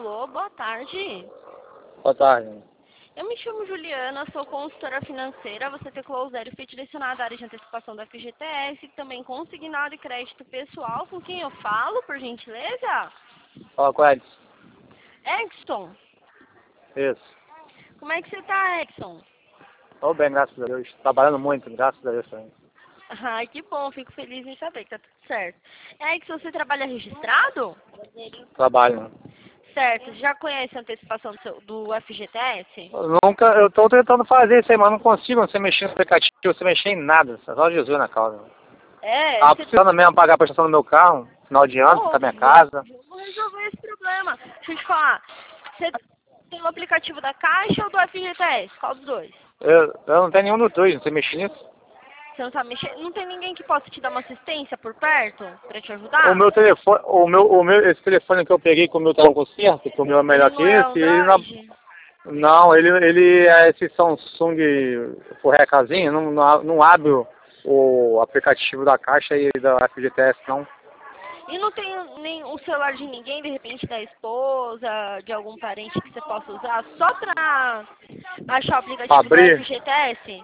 Alô, boa tarde. Boa tarde. Eu me chamo Juliana, sou consultora financeira. Você tem Closer foi direcionada à área de antecipação da FGTS, também consignado e crédito pessoal. Com quem eu falo, por gentileza? Fala com o Edson. Edson, Isso. como é que você tá, Edson? Tô bem, graças a Deus. Trabalhando muito, graças a Deus também. Ai, que bom, fico feliz em saber que tá tudo certo. Edson, você trabalha registrado? Trabalho, né? Certo, já conhece a antecipação do FGTS? Eu tô tentando fazer isso aí, mas não consigo, não sei mexer no aplicativo, não sei mexer em nada. Só Jesus na causa. Tava precisando mesmo pagar a prestação do meu carro, final de ano, ficar minha casa. Vamos resolver esse problema. Deixa eu te falar, você tem o aplicativo da Caixa ou do FGTS? Qual dos dois? Eu não tenho nenhum dos dois, não sei mexer nisso. Você não sabe mexer? Não tem ninguém que possa te dar uma assistência por perto pra te ajudar? O meu telefone, esse telefone que eu peguei com o meu tá com conserto, que o meu é melhor Ele que não é esse, Android? não, ele é esse Samsung furrecazinho, não abre o aplicativo da Caixa e da FGTS, não. E não tem nem o celular de ninguém, de repente da esposa, de algum parente que você possa usar só pra baixar o aplicativo do Abrir? FGTS?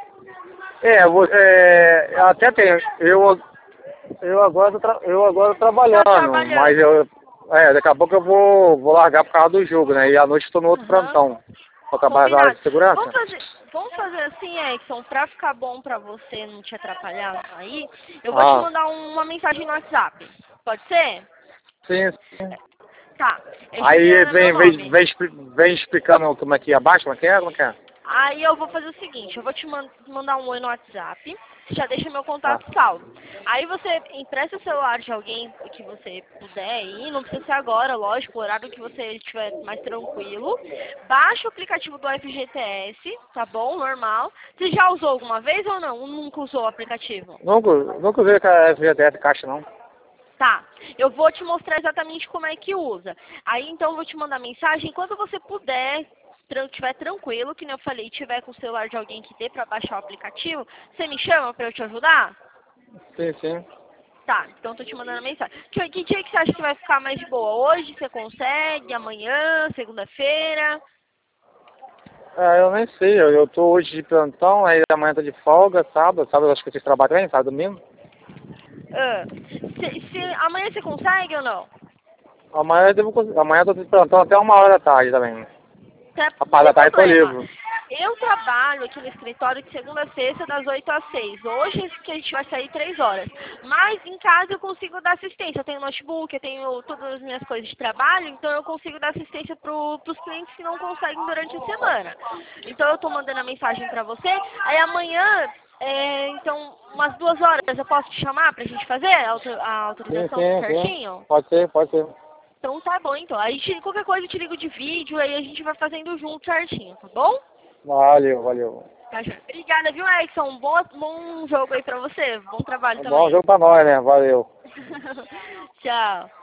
Eu até tenho. Eu agora tô Tá trabalhando, mas trabalhando. daqui a pouco eu vou largar por causa do jogo, né? E à noite estou no outro Aham. plantão. Vou acabar na área Combinado. de segurança. Vamos fazer assim, Edson, pra ficar bom pra você não te atrapalhar aí, eu vou te Ah, mandar uma mensagem no WhatsApp. Pode ser? sim, sim. Tá. É Aí Juliana meu nome. vem explicando como é que é abaixo, como é que é? Aí eu vou fazer o seguinte, eu vou te mandar um oi no WhatsApp, você já deixa meu Tá. contato salvo. Aí você empresta o celular de alguém que você puder ir, não precisa ser agora, lógico, o horário que você estiver mais tranquilo. Baixa o aplicativo do FGTS, tá bom? Normal. Você já usou alguma vez ou não? Ou nunca usou o aplicativo? Nunca vi com a FGTS Caixa, não. Tá, eu vou te mostrar exatamente como é que usa. Aí então eu vou te mandar mensagem quando você puder, estiver tranquilo, que nem eu falei, tiver com o celular de alguém que dê pra baixar o aplicativo, você me chama pra eu te ajudar? Sim, sim. Tá, então tô te mandando a mensagem. Que dia que você acha que vai ficar mais de boa? Hoje você consegue? Amanhã? Segunda-feira? Eu nem sei, eu tô hoje de plantão, aí amanhã tá de folga, sábado acho que vocês trabalham também, sábado domingo. Ah, amanhã você consegue ou não? Amanhã eu tô de plantão até 1 hora da tarde também. A Não parte tem da tarde eu tô problema. livre. Eu trabalho aqui no escritório de segunda a sexta, das 8 às 6. Hoje que a gente vai sair 3 horas. Mas em casa eu consigo dar assistência. Eu tenho notebook, eu tenho todas as minhas coisas de trabalho, então eu consigo dar assistência pros clientes que não conseguem durante a semana. Então eu tô mandando a mensagem pra você. Aí amanhã, então, umas 2 horas eu posso te chamar pra gente fazer a Sim, autorização tudo sim, sim. certinho? Pode ser, pode ser. Então tá bom, então. Aí qualquer coisa eu te ligo de vídeo, aí a gente vai fazendo junto certinho, tá bom? Valeu, valeu. Tá, joia. Obrigada, viu, Edson? Bom jogo aí pra você. Bom trabalho Bom também. jogo pra nós, né? Valeu. Tchau.